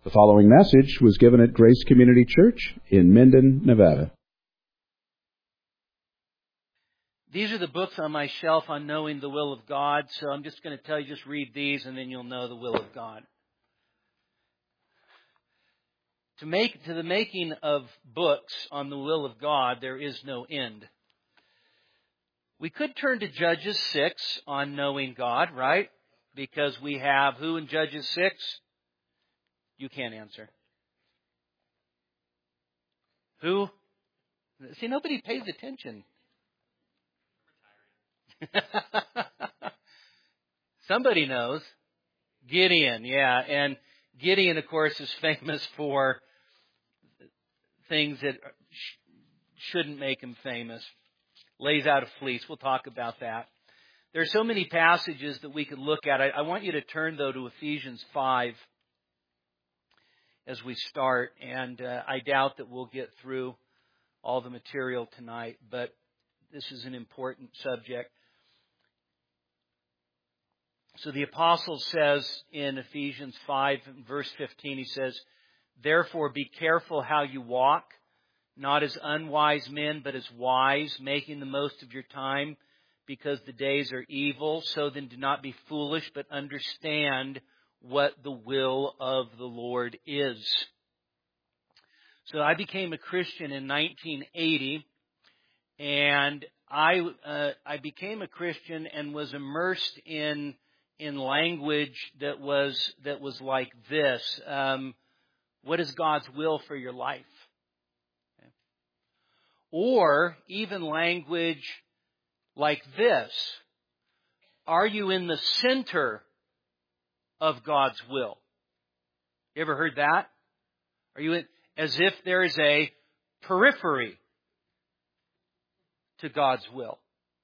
The following message was given at Grace Community Church in Minden, Nevada. These are the books on my shelf on knowing the will of God, so I'm just going to tell you, just read these and then you'll know the will of God. To the making of books on the will of God, there is no end. We could turn to Judges 6 on knowing God, right? Because we have who in Judges 6? You can't answer. Who? See, nobody pays attention. Somebody knows. Gideon, yeah. And Gideon, of course, is famous for things that shouldn't make him famous. Lays out a fleece. We'll talk about that. There are so many passages that we could look at. I want you to turn, though, to Ephesians 5 as we start. And I doubt that we'll get through all the material tonight, but this is an important subject. So the apostle says in Ephesians 5, verse 15, he says, "Therefore be careful how you walk, not as unwise men, but as wise, making the most of your time, because the days are evil. So then do not be foolish, but understand what the will of the Lord is." So I became a Christian in 1980, and I became a Christian and was immersed in language that was like this. What is God's will for your life? Okay. Or even language like this. Are you in the center of God's will? You ever heard that? Are you in, as if there is a periphery to God's will?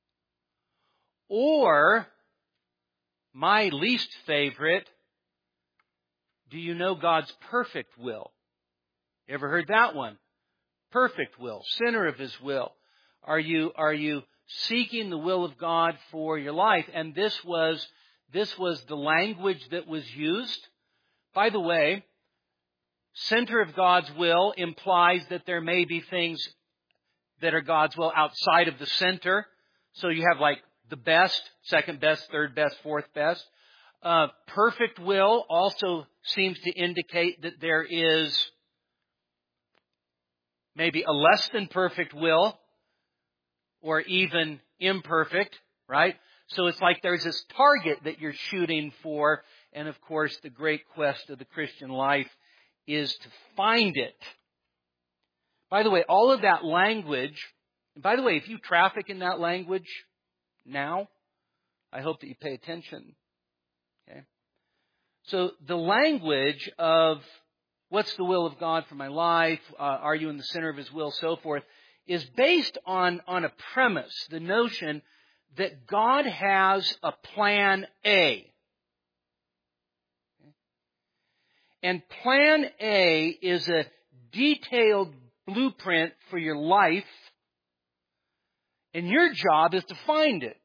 Or, my least favorite, do you know God's perfect will? You ever heard that one? Perfect will, center of His will. Are you seeking the will of God for your life? And this was the language that was used. By the way, center of God's will implies that there may be things that are God's will outside of the center. So you have like the best, second best, third best, fourth best. Perfect will also seems to indicate that there is maybe a less than perfect will or even imperfect, right? So it's like there's this target that you're shooting for. And of course, the great quest of the Christian life is to find it. By the way, all of that language, and by the way, if you traffic in that language now, I hope that you pay attention. Okay? So the language of what's the will of God for my life, are you in the center of His will, so forth, is based on a premise, the notion that God has a plan A. And plan A is a detailed blueprint for your life, and your job is to find it.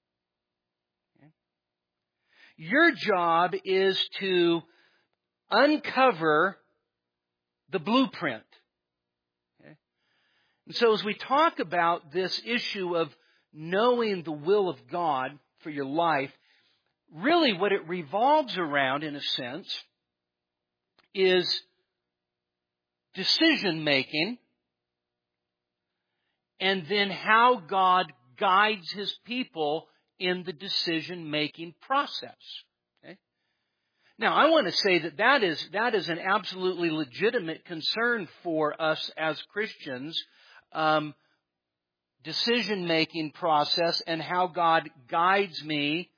Your job is to uncover the blueprint. Okay? And so as we talk about this issue of knowing the will of God for your life, really what it revolves around, in a sense, is decision making, and then how God guides His people in the decision-making process. Okay? Now, I want to say that is an absolutely legitimate concern for us as Christians, decision-making process and how God guides me.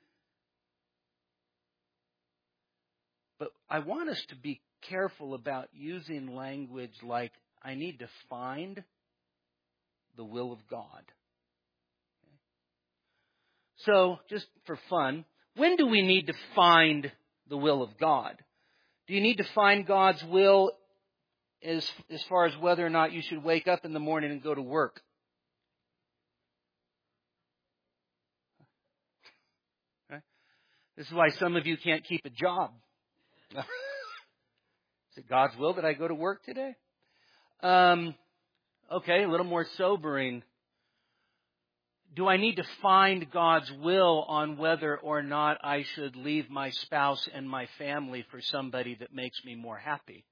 But I want us to be careful about using language like, I need to find the will of God. So, just for fun, when do we need to find the will of God? Do you need to find God's will as far as whether or not you should wake up in the morning and go to work? This is why some of you can't keep a job. it God's will that I go to work today? Okay, a little more sobering. Do I need to find God's will on whether or not I should leave my spouse and my family for somebody that makes me more happy?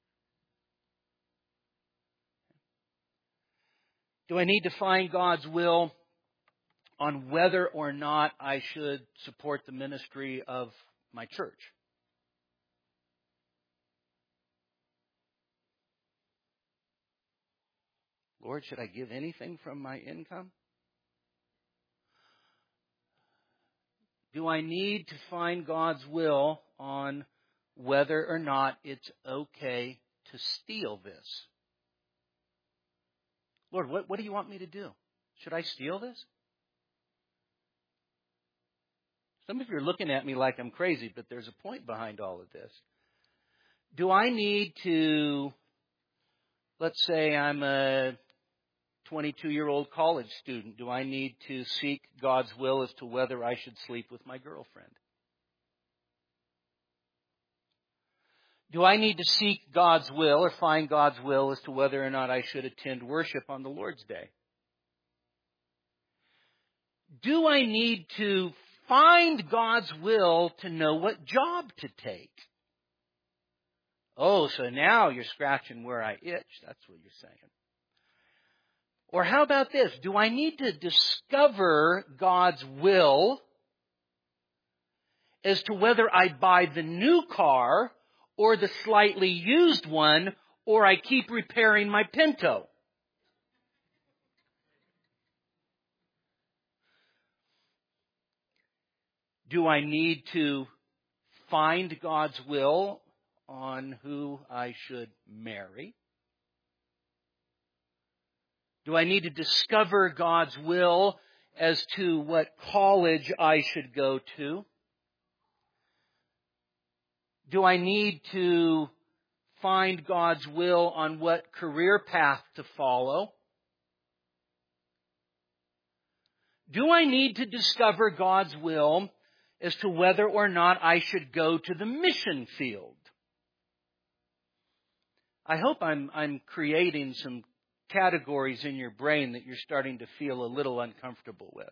Do I need to find God's will on whether or not I should support the ministry of my church? Lord, should I give anything from my income? Do I need to find God's will on whether or not it's okay to steal this? Lord, what do you want me to do? Should I steal this? Some of you are looking at me like I'm crazy, but there's a point behind all of this. Do I need to, let's say I'm a 22-year-old college student, do I need to seek God's will as to whether I should sleep with my girlfriend? Do I need to seek God's will or find God's will as to whether or not I should attend worship on the Lord's Day? Do I need to find God's will to know what job to take? Oh, so now you're scratching where I itch. That's what you're saying. Or how about this? Do I need to discover God's will as to whether I buy the new car or the slightly used one, or I keep repairing my Pinto? Do I need to find God's will on who I should marry? Do I need to discover God's will as to what college I should go to? Do I need to find God's will on what career path to follow? Do I need to discover God's will as to whether or not I should go to the mission field? I hope I'm creating some categories in your brain that you're starting to feel a little uncomfortable with.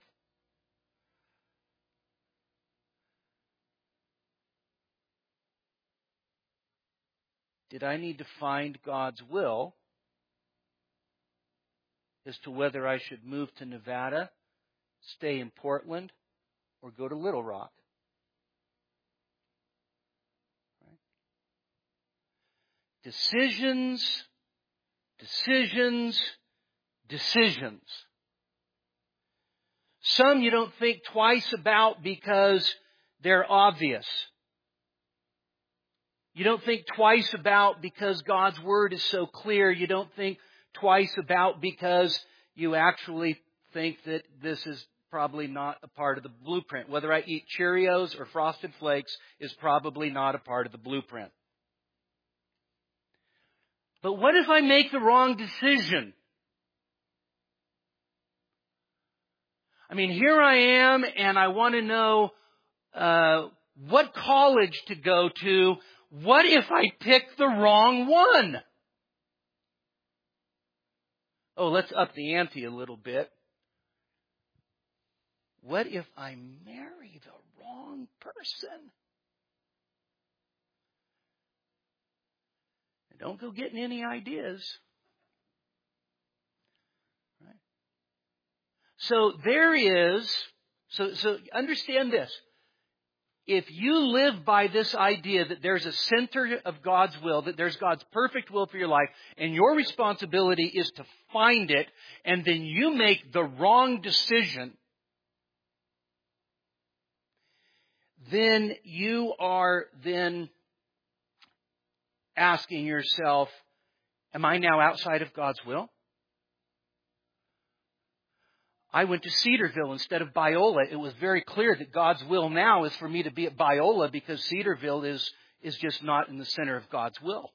Did I need to find God's will as to whether I should move to Nevada, stay in Portland, or go to Little Rock? Right? Decisions, decisions, decisions. Some you don't think twice about because they're obvious. You don't think twice about because God's Word is so clear. You don't think twice about because you actually think that this is probably not a part of the blueprint. Whether I eat Cheerios or Frosted Flakes is probably not a part of the blueprint. But what if I make the wrong decision? I mean, here I am and I want to know what college to go to. What if I pick the wrong one? Oh, let's up the ante a little bit. What if I marry the wrong person? Don't go getting any ideas. Right? So there is, so understand this. If you live by this idea that there's a center of God's will, that there's God's perfect will for your life, and your responsibility is to find it, and then you make the wrong decision, then you are then asking yourself, am I now outside of God's will? I went to Cedarville instead of Biola. It was very clear that God's will now is for me to be at Biola because Cedarville is just not in the center of God's will.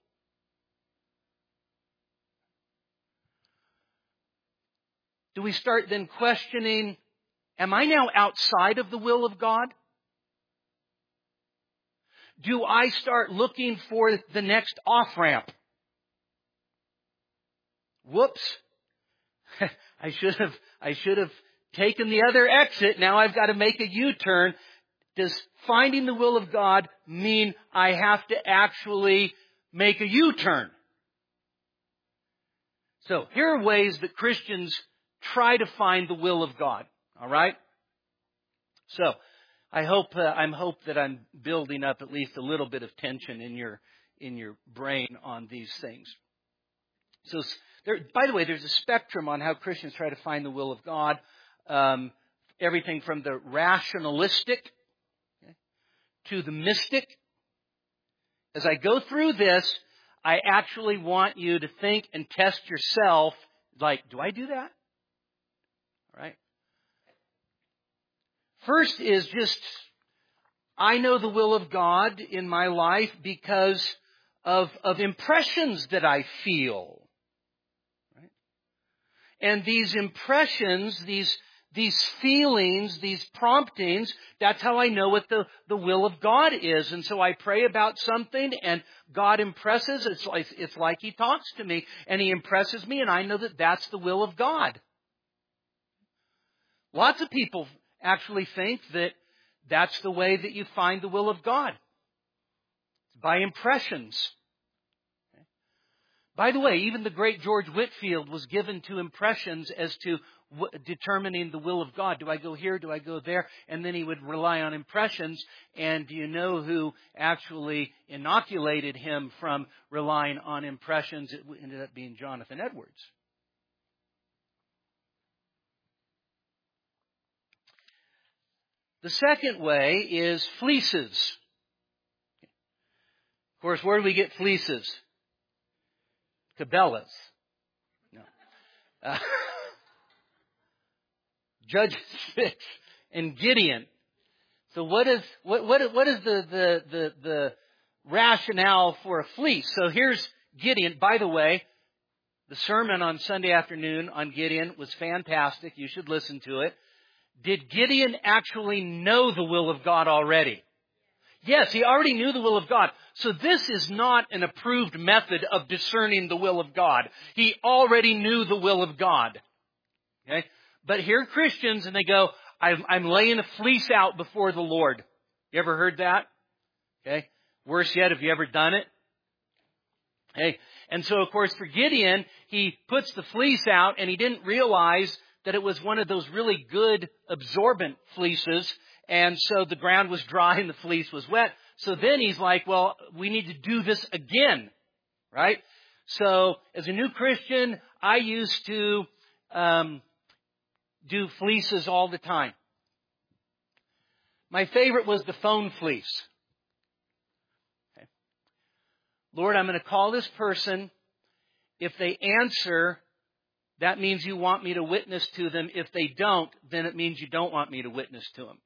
Do we start then questioning, am I now outside of the will of God? do I start looking for the next off-ramp? Whoops. I should have taken the other exit. Now I've got to make a U-turn. Does finding the will of God mean I have to actually make a U-turn? So here are ways that Christians try to find the will of God. All right? So I hope that I'm building up at least a little bit of tension in your brain on these things. So by the way, there's a spectrum on how Christians try to find the will of God. Everything from the rationalistic to the mystic. As I go through this, I actually want you to think and test yourself, like, do I do that? All right. First is just, I know the will of God in my life because of impressions that I feel. Right? And these impressions, these feelings, these promptings, that's how I know what the will of God is. And so I pray about something and God impresses. It's like He talks to me and He impresses me and I know that that's the will of God. Lots of people actually think that that's the way that you find the will of God. By impressions. By the way, even the great George Whitefield was given to impressions as to determining the will of God. Do I go here? Do I go there? And then he would rely on impressions. And do you know who actually inoculated him from relying on impressions? It ended up being Jonathan Edwards. The second way is fleeces. Of course, where do we get fleeces? Cabela's. No. Judges 6 and Gideon. So what is the rationale for a fleece? So here's Gideon. By the way, the sermon on Sunday afternoon on Gideon was fantastic. You should listen to it. Did Gideon actually know the will of God already? Yes, he already knew the will of God. So this is not an approved method of discerning the will of God. He already knew the will of God. Okay? But here are Christians and they go, I'm laying a fleece out before the Lord. You ever heard that? Okay. Worse yet, have you ever done it? Okay. And so, of course, for Gideon, he puts the fleece out and he didn't realize that it was one of those really good absorbent fleeces. And so the ground was dry and the fleece was wet. So then he's like, well, we need to do this again. Right? So as a new Christian, I used to do fleeces all the time. My favorite was the phone fleece. Okay. Lord, I'm going to call this person. If they answer, that means you want me to witness to them. If they don't, then it means you don't want me to witness to them.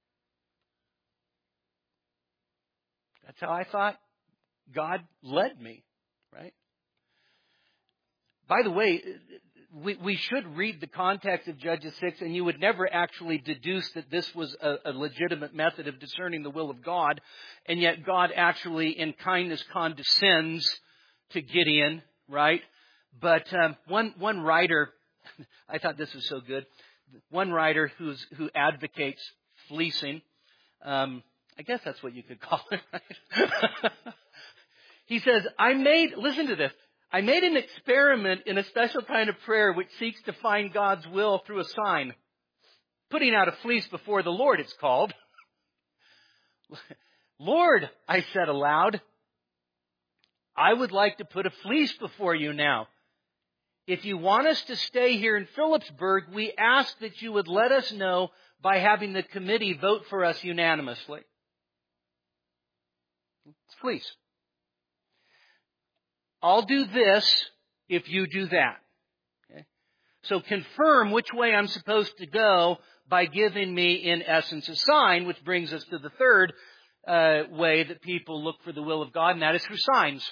That's how I thought God led me, right? By the way, we should read the context of Judges 6, and you would never actually deduce that this was a legitimate method of discerning the will of God. And yet God actually, in kindness, condescends to Gideon, right? But one writer, I thought this was so good. One writer who advocates fleecing, I guess that's what you could call it, right? He says, listen to this. I made an experiment in a special kind of prayer which seeks to find God's will through a sign. Putting out a fleece before the Lord, it's called. Lord, I said aloud, I would like to put a fleece before you now. If you want us to stay here in Phillipsburg, we ask that you would let us know by having the committee vote for us unanimously. It's fleece. I'll do this if you do that. Okay? So confirm which way I'm supposed to go by giving me, in essence, a sign, which brings us to the third way that people look for the will of God, and that is through signs.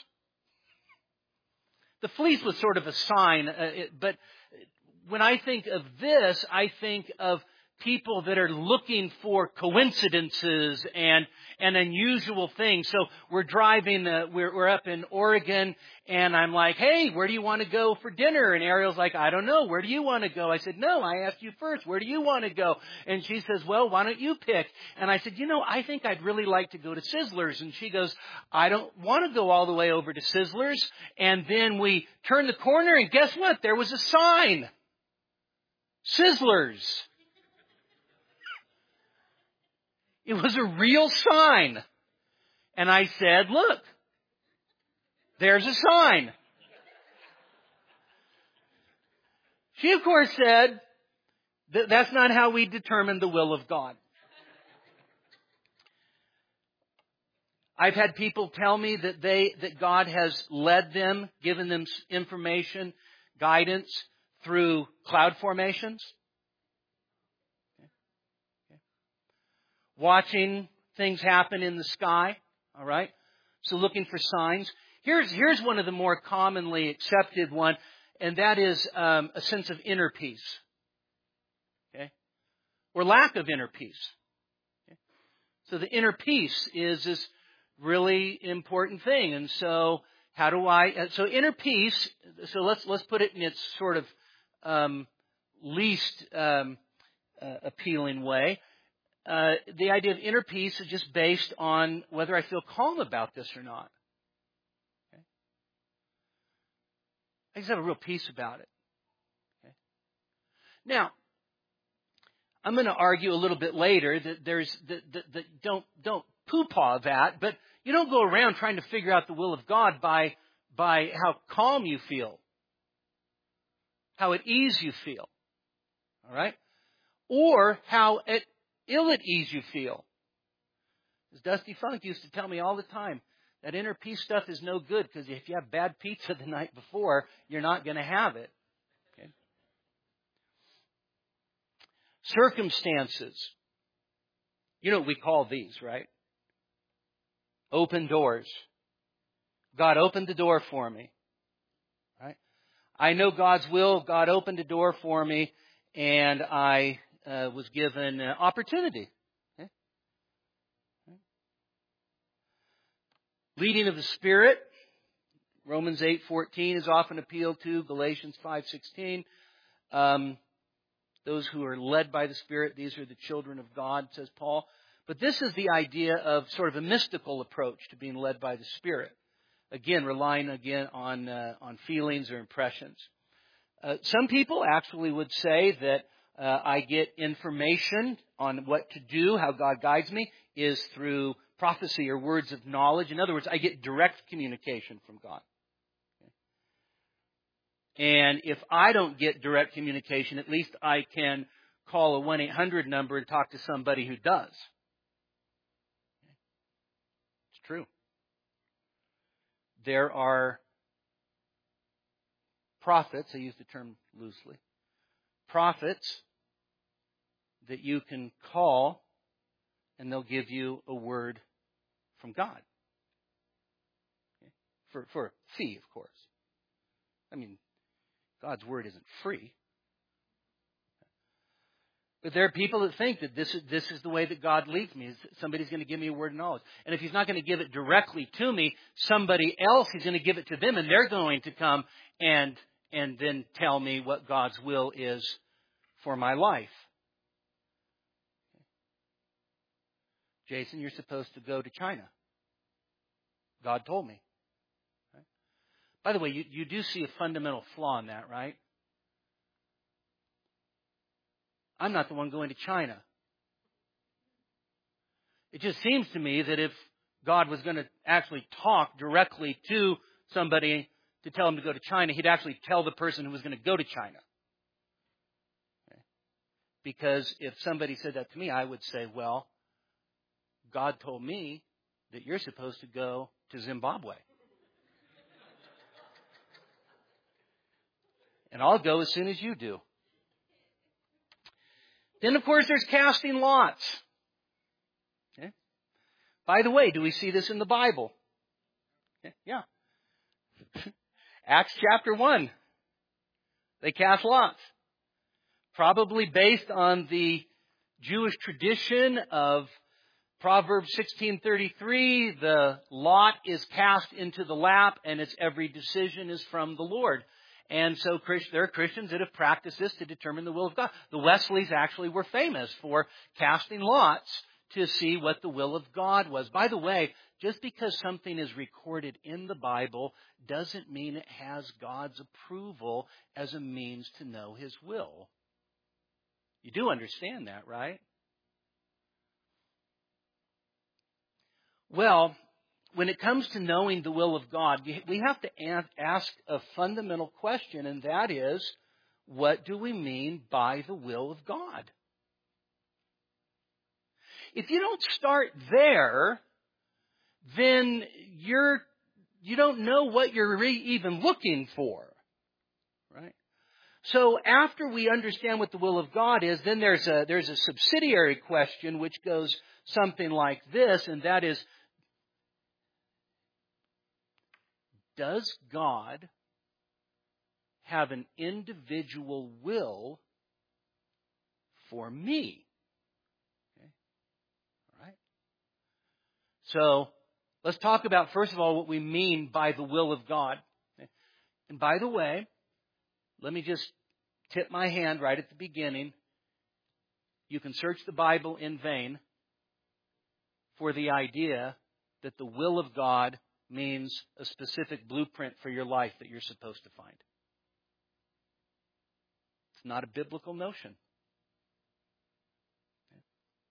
The fleece was sort of a sign, but when I think of this, I think of people that are looking for coincidences and unusual things. So we're driving, we're up in Oregon, and I'm like, hey, where do you want to go for dinner? And Ariel's like, I don't know. Where do you want to go? I said, no, I asked you first. Where do you want to go? And she says, well, why don't you pick? And I said, I think I'd really like to go to Sizzlers. And she goes, I don't want to go all the way over to Sizzlers. And then we turned the corner, and guess what? There was a sign. Sizzlers. It was a real sign. And I said, look, there's a sign. She, of course, said, that's not how we determine the will of God. I've had people tell me that God has led them, given them information, guidance through cloud formations. Watching things happen in the sky, all right? So looking for signs. Here's one of the more commonly accepted one, and that is a sense of inner peace, okay? Or lack of inner peace. Okay? So the inner peace is this really important thing, and so how do so inner peace, so let's put it in its sort of least appealing way. The idea of inner peace is just based on whether I feel calm about this or not. Okay? I just have a real peace about it. Okay? Now, I'm going to argue a little bit later that that don't poo-paw that, but you don't go around trying to figure out the will of God by how calm you feel, how at ease you feel, all right, or how ill at ease you feel. As Dusty Funk used to tell me all the time, that inner peace stuff is no good because if you have bad pizza the night before, you're not going to have it. Okay? Circumstances. You know what we call these, right? Open doors. God opened the door for me. Right? I know God's will. God opened the door for me, and I was given opportunity. Okay? Leading of the Spirit. Romans 8:14 is often appealed to. Galatians 5:16. Those who are led by the Spirit, these are the children of God, says Paul. But this is the idea of sort of a mystical approach to being led by the Spirit. Again, relying on feelings or impressions. Some people actually would say that I get information on what to do, how God guides me, is through prophecy or words of knowledge. In other words, I get direct communication from God. And if I don't get direct communication, at least I can call a 1-800 number and talk to somebody who does. It's true. There are prophets, I use the term loosely, prophets that you can call and they'll give you a word from God. Okay? For a fee, of course. I mean, God's word isn't free. But there are people that think that this is the way that God leads me. Somebody's going to give me a word of knowledge. And if He's not going to give it directly to me, somebody else is going to give it to them, and they're going to come and then tell me what God's will is for my life. Jason, you're supposed to go to China. God told me. Right? By the way, you do see a fundamental flaw in that, right? I'm not the one going to China. It just seems to me that if God was going to actually talk directly to somebody to tell him to go to China, He'd actually tell the person who was going to go to China. Okay? Because if somebody said that to me, I would say, well, God told me that you're supposed to go to Zimbabwe. And I'll go as soon as you do. Then, of course, there's casting lots. Okay? By the way, do we see this in the Bible? Okay? Yeah. Acts chapter 1. They cast lots. Probably based on the Jewish tradition of Proverbs 16:33, the lot is cast into the lap, and its every decision is from the Lord. And so there are Christians that have practiced this to determine the will of God. The Wesleys actually were famous for casting lots to see what the will of God was. By the way, just because something is recorded in the Bible doesn't mean it has God's approval as a means to know His will. You do understand that, right? Well, when it comes to knowing the will of God, we have to ask a fundamental question, and that is, what do we mean by the will of God? If you don't start there, then you don't know what you're even looking for, right? So after we understand what the will of God is, then there's a subsidiary question which goes something like this, and that is, does God have an individual will for me? Okay. All right. So let's talk about, first of all, what we mean by the will of God. Okay. And by the way, let me just tip my hand right at the beginning. You can search the Bible in vain for the idea that the will of God means a specific blueprint for your life that you're supposed to find. It's not a biblical notion. Okay.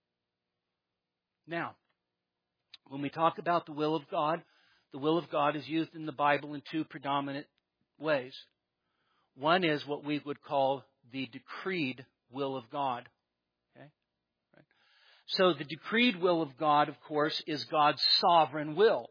Now, when we talk about the will of God is used in the Bible in two predominant ways. One is what we would call the decreed will of God. Okay? Right. So the decreed will of God, of course, is God's sovereign will.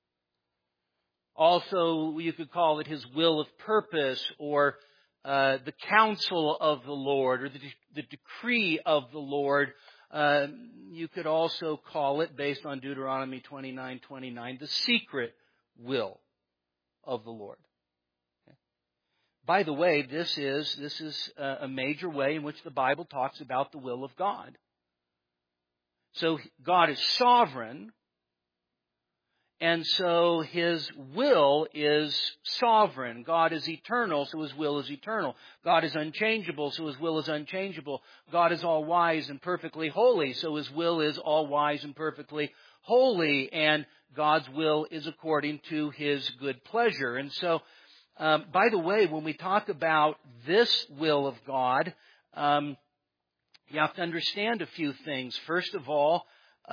Also, you could call it His will of purpose, or the counsel of the Lord, or the decree of the Lord. You could also call it, based on Deuteronomy 29:29, the secret will of the Lord. Okay. By the way, this is a major way in which the Bible talks about the will of God. So God is sovereign. And so His will is sovereign. God is eternal, so His will is eternal. God is unchangeable, so His will is unchangeable. God is all wise and perfectly holy, so His will is all wise and perfectly holy. And God's will is according to His good pleasure. And so, by the way, when we talk about this will of God, you have to understand a few things. First of all,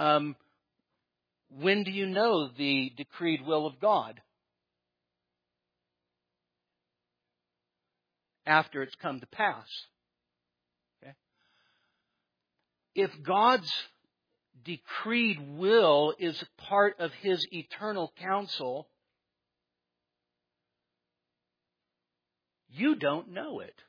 when do you know the decreed will of God? After it's come to pass. Okay? If God's decreed will is part of His eternal counsel, you don't know it.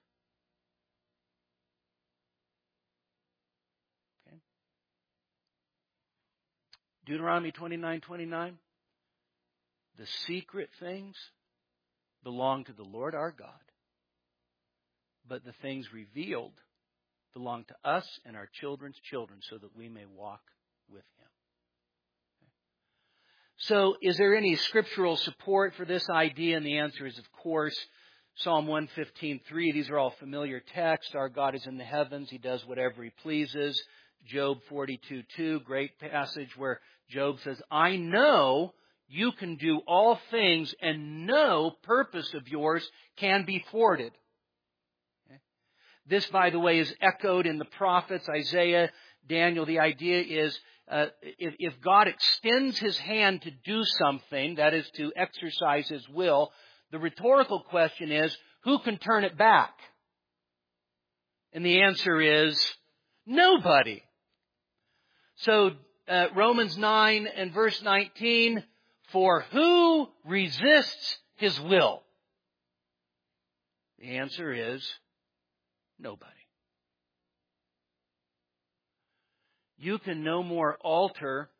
Deuteronomy 29:29, the secret things belong to the Lord our God, but the things revealed belong to us and our children's children, so that we may walk with Him. Okay. So, is there any scriptural support for this idea? And the answer is, of course, Psalm 115:3. These are all familiar texts. Our God is in the heavens. He does whatever He pleases. Job 42:2, great passage where Job says, I know you can do all things, and no purpose of yours can be thwarted. Okay. This, by the way, is echoed in the prophets, Isaiah, Daniel. The idea is, if God extends His hand to do something, that is to exercise His will, the rhetorical question is, who can turn it back? And the answer is, nobody. So, Romans 9 and verse 19, for who resists His will? The answer is nobody. You can no more alter,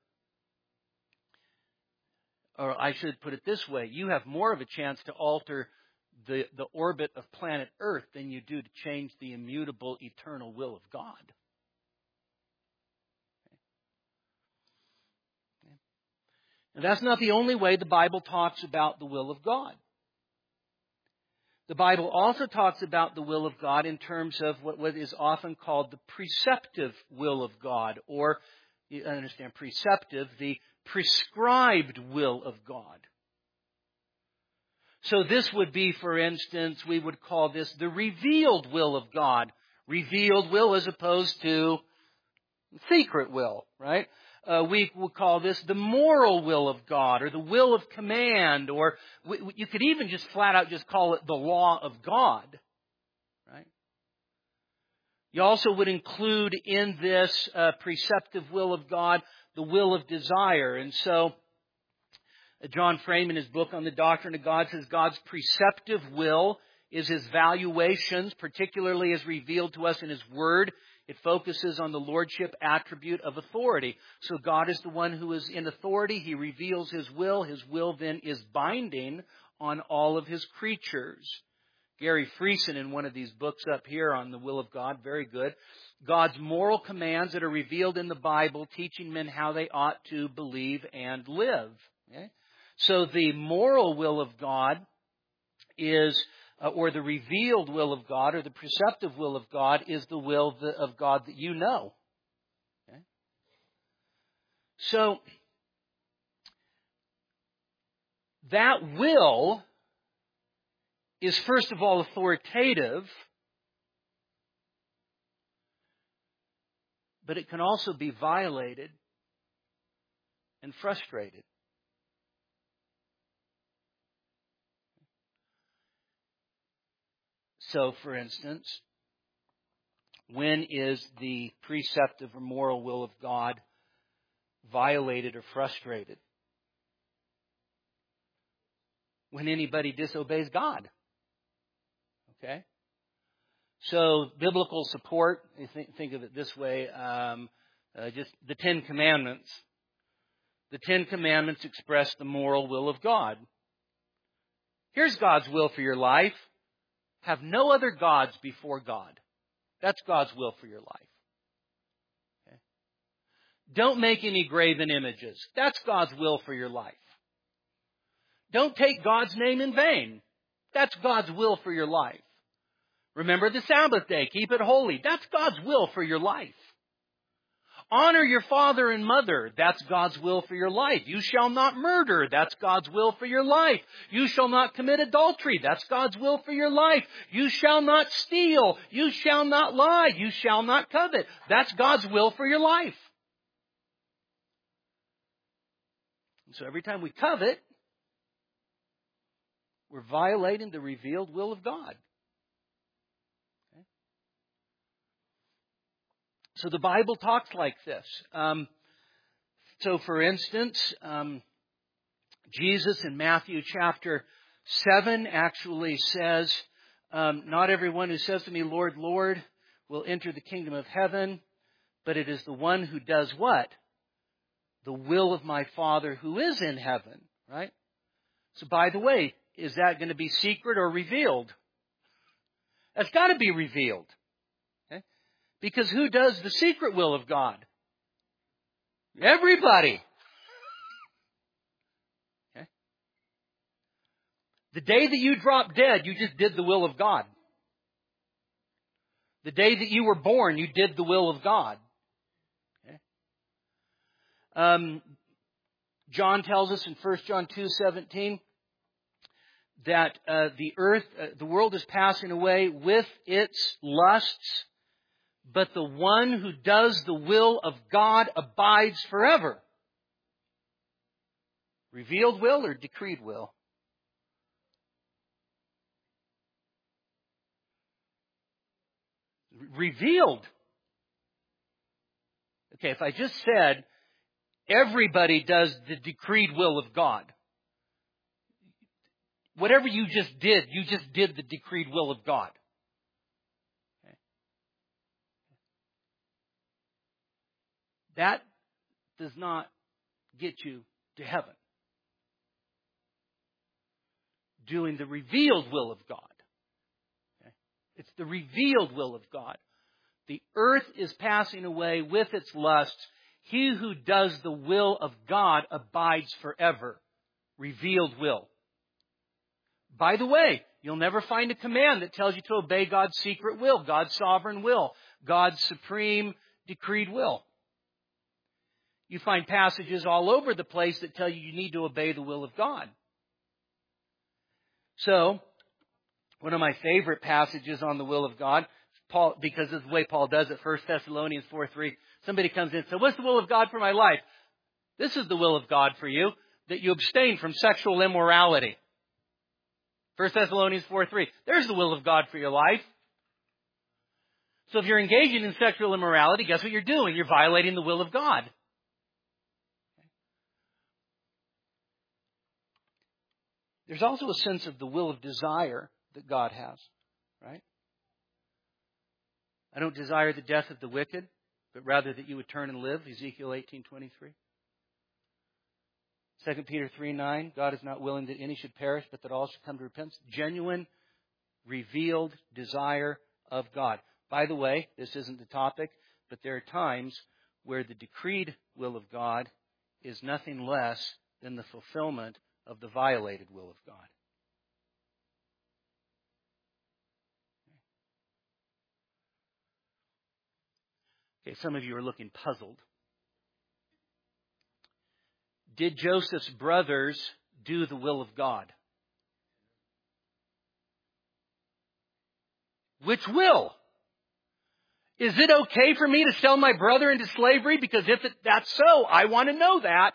or I should put it this way, you have more of a chance to alter the orbit of planet Earth than you do to change the immutable eternal will of God. And that's not the only way the Bible talks about the will of God. The Bible also talks about the will of God in terms of what is often called the preceptive will of God, or, you understand, preceptive, the prescribed will of God. So this would be, for instance, we would call this the revealed will of God. Revealed will as opposed to secret will, right? We would call this the moral will of God, or the will of command, or you could even just flat out just call it the law of God, right? You also would include in this preceptive will of God the will of desire. And so John Frame, in his book on the Doctrine of God, says God's preceptive will is His valuations, particularly as revealed to us in His Word. It focuses on the lordship attribute of authority. So God is the one who is in authority. He reveals His will. His will then is binding on all of His creatures. Gary Friesen, in one of these books up here on the will of God, very good. God's moral commands that are revealed in the Bible, teaching men how they ought to believe and live. Okay? So the moral will of God is, or the revealed will of God, or the preceptive will of God, is the will of God that you know. Okay? So that will is first of all authoritative, but it can also be violated and frustrated. So, for instance, when is the preceptive or moral will of God violated or frustrated? When anybody disobeys God. Okay? So, biblical support, think of it this way, just the Ten Commandments. The Ten Commandments express the moral will of God. Here's God's will for your life. Have no other gods before God. That's God's will for your life. Okay? Don't make any graven images. That's God's will for your life. Don't take God's name in vain. That's God's will for your life. Remember the Sabbath day. Keep it holy. That's God's will for your life. Honor your father and mother. That's God's will for your life. You shall not murder. That's God's will for your life. You shall not commit adultery. That's God's will for your life. You shall not steal. You shall not lie. You shall not covet. That's God's will for your life. And so every time we covet, we're violating the revealed will of God. Okay? So the Bible talks like this. So for instance, Jesus in Matthew chapter 7 actually says, not everyone who says to me, Lord, Lord, will enter the kingdom of heaven, but it is the one who does what? The will of my Father who is in heaven, right? So by the way, is that going to be secret or revealed? That's got to be revealed. Okay? Because who does the secret will of God? Everybody. Okay? The day that you dropped dead, you just did the will of God. The day that you were born, you did the will of God. Okay? John tells us in 1 John 2:17 that the world is passing away with its lusts, but the one who does the will of God abides forever. Revealed will or decreed will? Revealed. Okay, if I just said everybody does the decreed will of God, whatever you just did the decreed will of God. Okay. That does not get you to heaven. Doing the revealed will of God. Okay. It's the revealed will of God. The earth is passing away with its lusts. He who does the will of God abides forever. Revealed will. By the way, you'll never find a command that tells you to obey God's secret will, God's sovereign will, God's supreme decreed will. You find passages all over the place that tell you need to obey the will of God. So, one of my favorite passages on the will of God, Paul, because of the way Paul does it, 1 Thessalonians 4:3. Somebody comes in and says, what's the will of God for my life? This is the will of God for you, that you abstain from sexual immorality. 1 Thessalonians 4:3. There's the will of God for your life. So if you're engaging in sexual immorality, guess what you're doing? You're violating the will of God. There's also a sense of the will of desire that God has, right? I don't desire the death of the wicked, but rather that you would turn and live, Ezekiel 18:23. 2 Peter 3:9, God is not willing that any should perish, but that all should come to repentance. Genuine, revealed desire of God. By the way, this isn't the topic, but there are times where the decreed will of God is nothing less than the fulfillment of the violated will of God. Okay, some of you are looking puzzled. Did Joseph's brothers do the will of God? Which will? Is it okay for me to sell my brother into slavery? Because if that's so, I want to know that.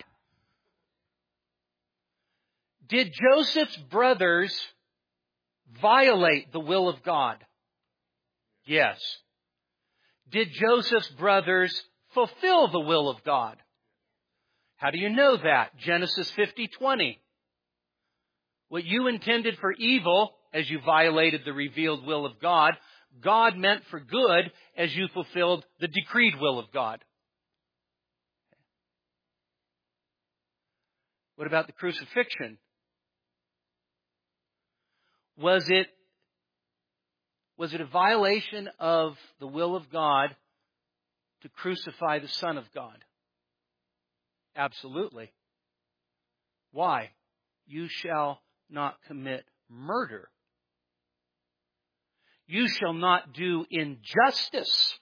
Did Joseph's brothers violate the will of God? Yes. Did Joseph's brothers fulfill the will of God? How do you know that? Genesis 50:20. What you intended for evil, as you violated the revealed will of God, God meant for good as you fulfilled the decreed will of God. What about the crucifixion? Was it a violation of the will of God to crucify the Son of God? Absolutely. Why? You shall not commit murder. You shall not do injustice.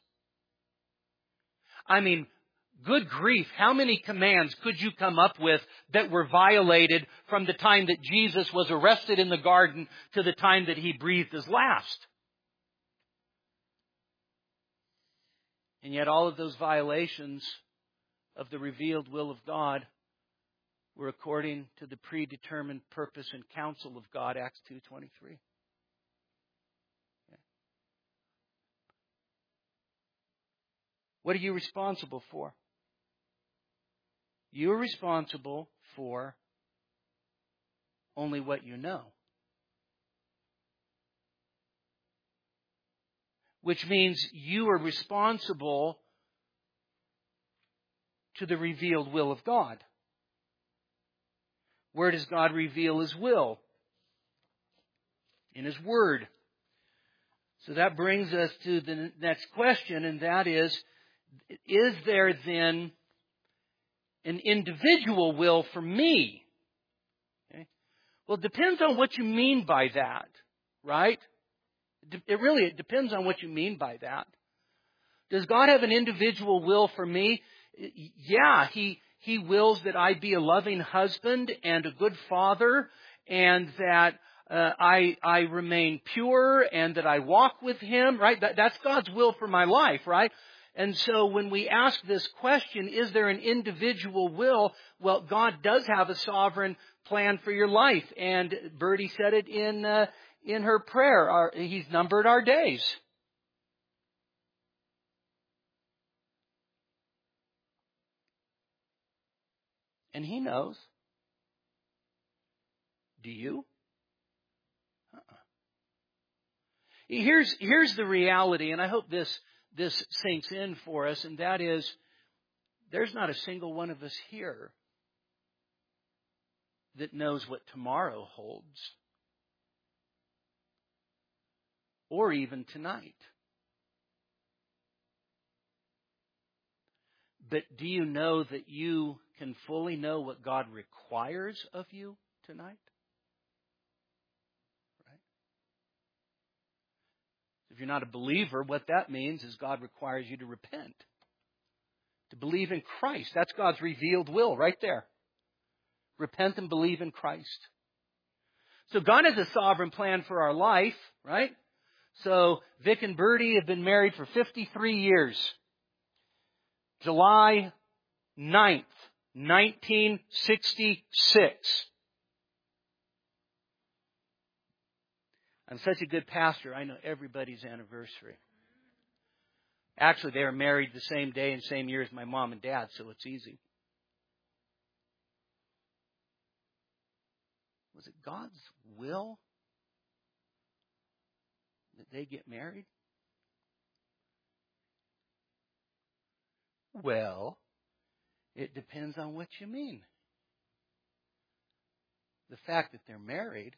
I mean, good grief, how many commands could you come up with that were violated from the time that Jesus was arrested in the garden to the time that he breathed his last? And yet all of those violations of the revealed will of God were according to the predetermined purpose and counsel of God, Acts 2:23. What are you responsible for? You are responsible for only what you know. Which means you are responsible to the revealed will of God. Where does God reveal His will? In His Word. So that brings us to the next question, and that is there then an individual will for me? Okay. Well, it depends on what you mean by that, right? It depends on what you mean by that. Does God have an individual will for me? Yeah, He wills that I be a loving husband and a good father, and that I remain pure, and that I walk with Him, right? That's God's will for my life, right? And so when we ask this question, is there an individual will? Well, God does have a sovereign plan for your life. And Bertie said it in her prayer. He's numbered our days. And He knows. Do you? Here's the reality, and I hope this sinks in for us, and that is, there's not a single one of us here that knows what tomorrow holds, or even tonight. But do you know that you can fully know what God requires of you tonight? Right? If you're not a believer, what that means is God requires you to repent. To believe in Christ. That's God's revealed will right there. Repent and believe in Christ. So God has a sovereign plan for our life, right? So Vic and Bertie have been married for 53 years. July 9th, 1966. I'm such a good pastor, I know everybody's anniversary. Actually, they were married the same day and same year as my mom and dad, so it's easy. Was it God's will that they get married? Well, it depends on what you mean. The fact that they're married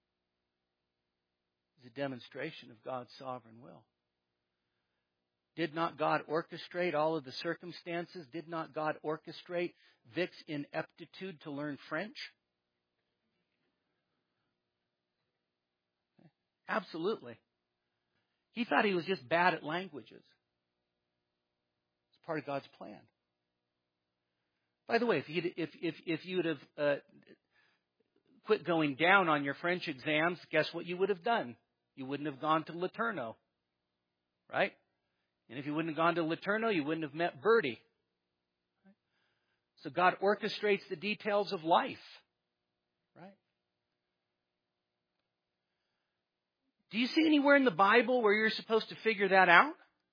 is a demonstration of God's sovereign will. Did not God orchestrate all of the circumstances? Did not God orchestrate Vic's ineptitude to learn French? Absolutely. He thought he was just bad at languages. It's part of God's plan. By the way, if you would have quit going down on your French exams, guess what you would have done? You wouldn't have gone to LeTourneau, right? And if you wouldn't have gone to LeTourneau, you wouldn't have met Bertie. So God orchestrates the details of life, right? Do you see anywhere in the Bible where you're supposed to figure that out?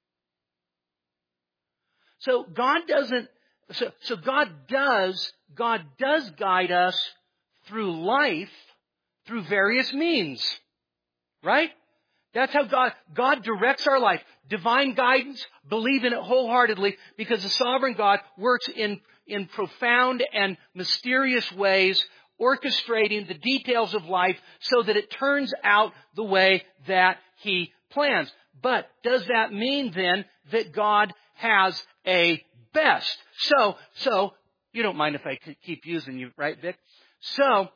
So God doesn't. So God does guide us through life through various means, right? That's how God directs our life. Divine guidance, believe in it wholeheartedly, because the sovereign God works in profound and mysterious ways, orchestrating the details of life so that it turns out the way that He plans. But does that mean then that God has a best? So you don't mind if I keep using you, right, Vic? So,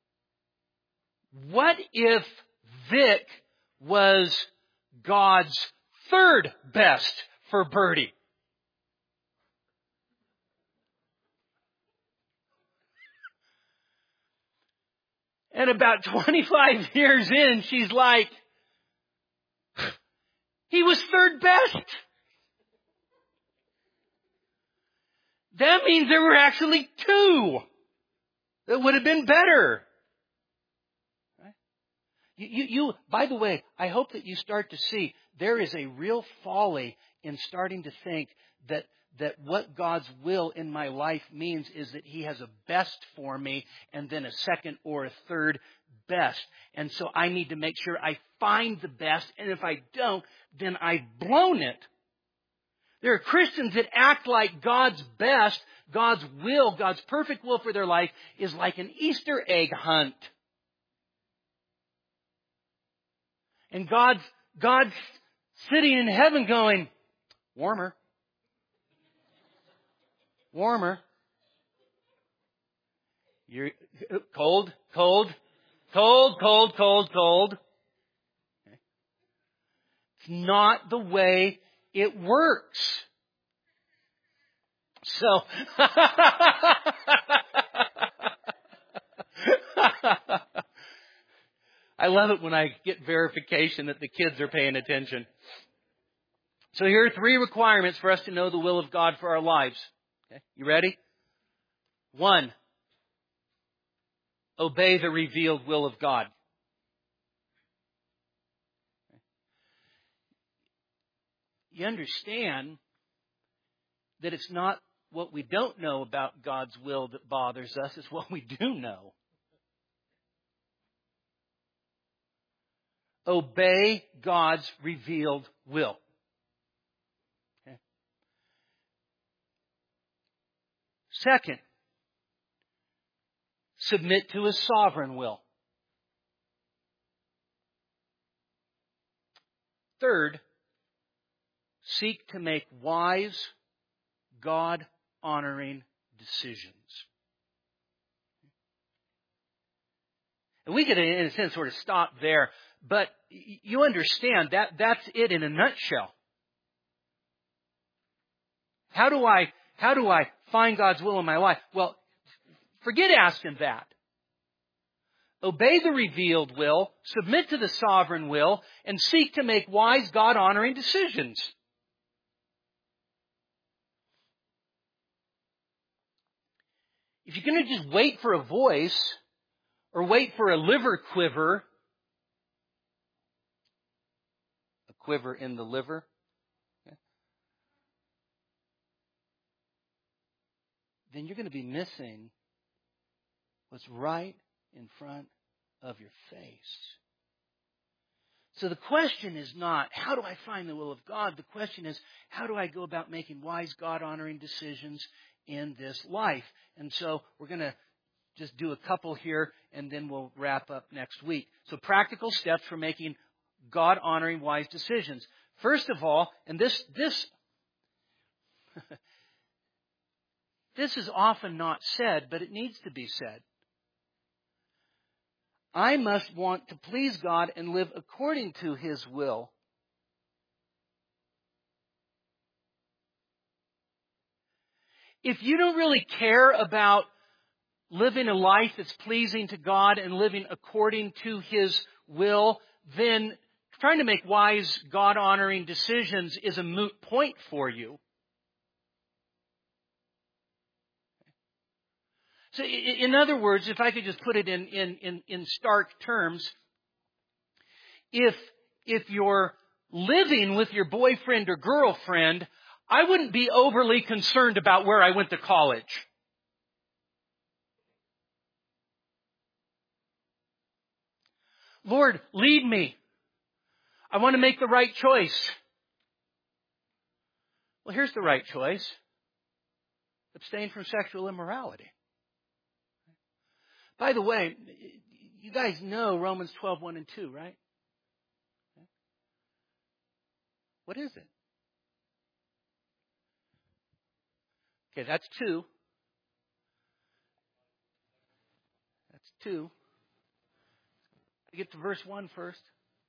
what if Vic was God's third best for Bertie? And about 25 years in, she's like, he was third best. That means there were actually two that would have been better. Right? You, by the way, I hope that you start to see there is a real folly in starting to think that what God's will in my life means is that He has a best for me and then a second or a third best. And so I need to make sure I find the best, and if I don't, then I've blown it. There are Christians that act like God's best, God's will, God's perfect will for their life is like an Easter egg hunt. And God's sitting in heaven going, warmer. Warmer. You're cold. Okay. It's not the way it works. So, I love it when I get verification that the kids are paying attention. So here are 3 requirements for us to know the will of God for our lives. Okay, you ready? 1, obey the revealed will of God. You understand that it's not what we don't know about God's will that bothers us, it's what we do know. Obey God's revealed will. Okay. Second, submit to His sovereign will. Third, seek to make wise, God-honoring decisions. And we could, in a sense, sort of stop there, but you understand that that's it in a nutshell. How do I find God's will in my life? Well, forget asking that. Obey the revealed will, submit to the sovereign will, and seek to make wise, God-honoring decisions. If you're going to just wait for a voice or wait for a liver quiver, a quiver in the liver, then you're going to be missing what's right in front of your face. So the question is not, how do I find the will of God? The question is, how do I go about making wise, God-honoring decisions in this life? And so we're going to just do a couple here, and then we'll wrap up next week. So practical steps for making God-honoring, wise decisions. First of all, and this is often not said, but it needs to be said. I must want to please God and live according to His will. If you don't really care about living a life that's pleasing to God and living according to His will, then trying to make wise, God-honoring decisions is a moot point for you. So in other words, if I could just put it in stark terms, if you're living with your boyfriend or girlfriend, I wouldn't be overly concerned about where I went to college. Lord, lead me. I want to make the right choice. Well, here's the right choice. Abstain from sexual immorality. By the way, you guys know Romans 12:1 and 2, right? What is it? Okay, that's 2. That's 2. Get to verse 1 first.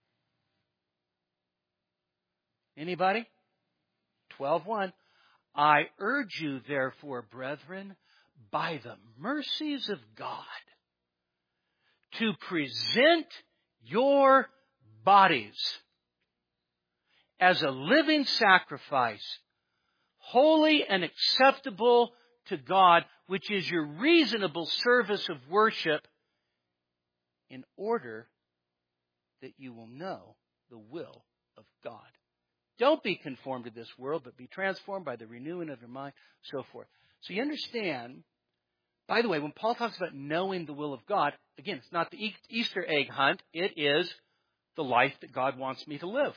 Anybody? 12:1. I urge you, therefore, brethren, by the mercies of God, to present your bodies as a living sacrifice, holy and acceptable to God, which is your reasonable service of worship, in order that you will know the will of God. Don't be conformed to this world, but be transformed by the renewing of your mind, so forth. So you understand, by the way, when Paul talks about knowing the will of God, again, it's not the Easter egg hunt. It is the life that God wants me to live.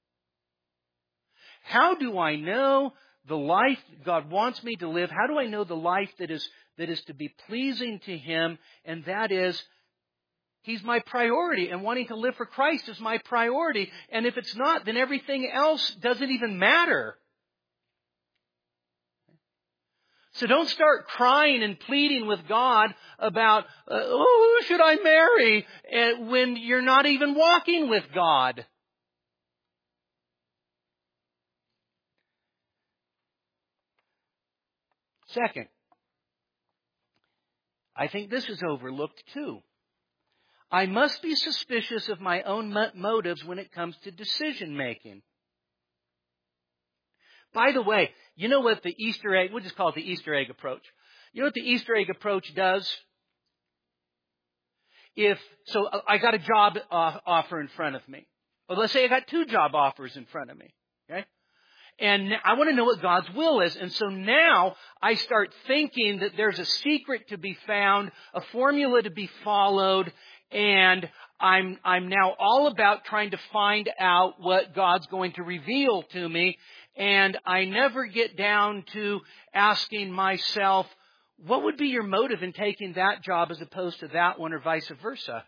How do I know the life God wants me to live? How do I know the life that is to be pleasing to Him? And that is, He's my priority, and wanting to live for Christ is my priority. And if it's not, then everything else doesn't even matter. So don't start crying and pleading with God about, who should I marry, when you're not even walking with God. Second, I think this is overlooked too. I must be suspicious of my own motives when it comes to decision making. By the way, you know what the Easter egg, we'll just call it the Easter egg approach. You know what the Easter egg approach does? So I got a job offer in front of me. Well, let's say I got 2 job offers in front of me. Okay? And I want to know what God's will is. And so now I start thinking that there's a secret to be found, a formula to be followed, and I'm now all about trying to find out what God's going to reveal to me. And I never get down to asking myself, what would be your motive in taking that job as opposed to that one, or vice versa?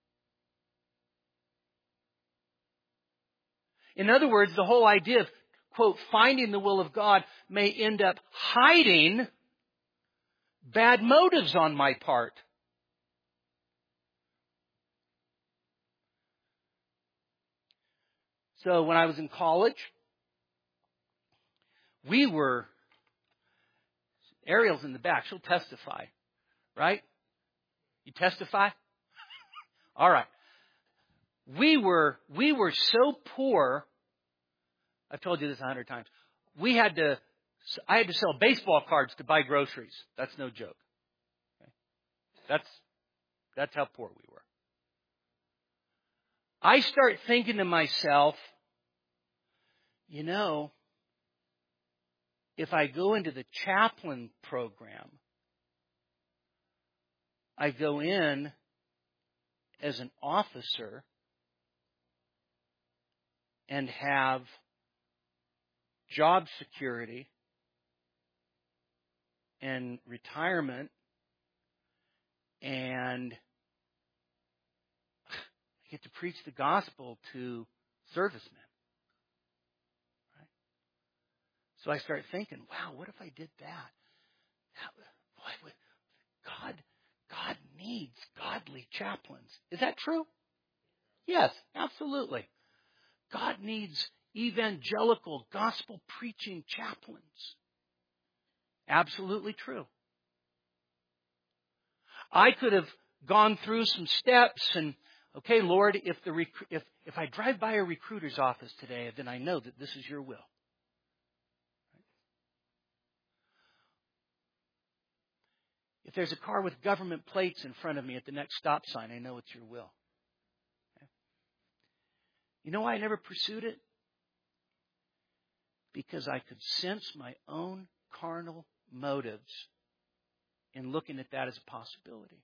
In other words, the whole idea of quote, finding the will of God may end up hiding bad motives on my part. So when I was in college, Ariel's in the back, she'll testify, right? You testify? All right. We were so poor. I've told you this 100 times. I had to sell baseball cards to buy groceries. That's no joke. Okay? That's how poor we were. I start thinking to myself, if I go into the chaplain program, I go in as an officer and have job security and retirement, and I get to preach the gospel to servicemen. Right? So I start thinking, wow, what if I did that? God needs godly chaplains. Is that true? Yes, absolutely. God needs evangelical, gospel-preaching chaplains. Absolutely true. I could have gone through some steps and, okay, Lord, if I drive by a recruiter's office today, then I know that this is your will. If there's a car with government plates in front of me at the next stop sign, I know it's your will. Okay? You know why I never pursued it? Because I could sense my own carnal motives in looking at that as a possibility.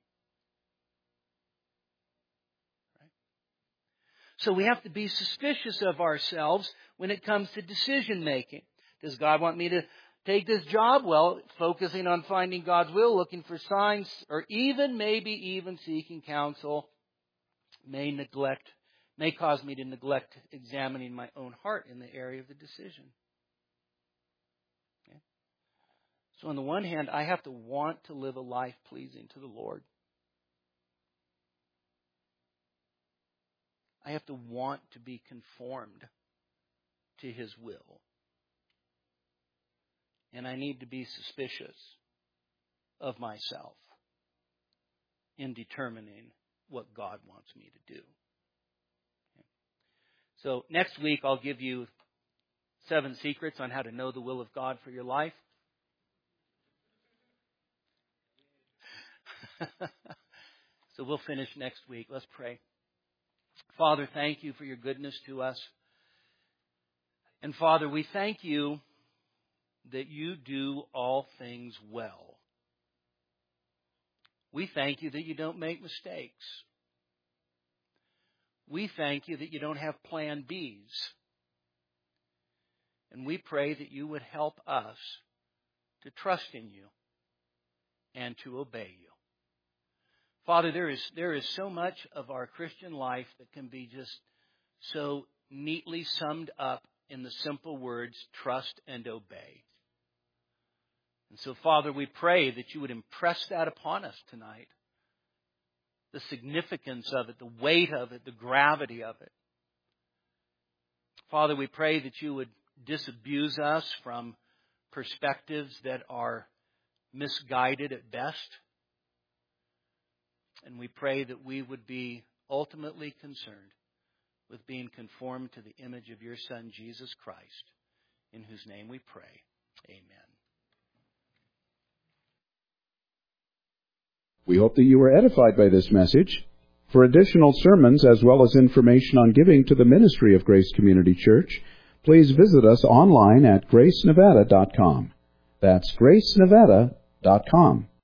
Right? So we have to be suspicious of ourselves when it comes to decision making. Does God want me to take this job? Well, focusing on finding God's will, looking for signs, or maybe even seeking counsel may cause me to neglect examining my own heart in the area of the decision. Okay? So on the one hand, I have to want to live a life pleasing to the Lord. I have to want to be conformed to His will. And I need to be suspicious of myself in determining what God wants me to do. Okay. So next week I'll give you 7 secrets on how to know the will of God for your life. So we'll finish next week. Let's pray. Father, thank you for your goodness to us. And Father, we thank you that you do all things well. We thank you that you don't make mistakes. We thank you that you don't have plan Bs. And we pray that you would help us to trust in you and to obey you. Father, there is so much of our Christian life that can be just so neatly summed up in the simple words, trust and obey. And so, Father, we pray that you would impress that upon us tonight. The significance of it, the weight of it, the gravity of it. Father, we pray that you would disabuse us from perspectives that are misguided at best. And we pray that we would be ultimately concerned with being conformed to the image of your Son, Jesus Christ, in whose name we pray. Amen. We hope that you were edified by this message. For additional sermons as well as information on giving to the ministry of Grace Community Church, please visit us online at gracenevada.com. That's gracenevada.com.